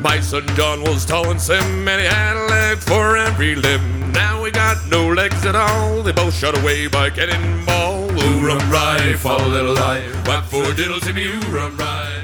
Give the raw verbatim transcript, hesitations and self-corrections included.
My son John was tall and slim, and he had a leg for every limb. Now he got no legs at all, they both shot away by cannonball. Ooh, rum rye, fall a little lie, what for diddle Timmy, ooh, rum rye.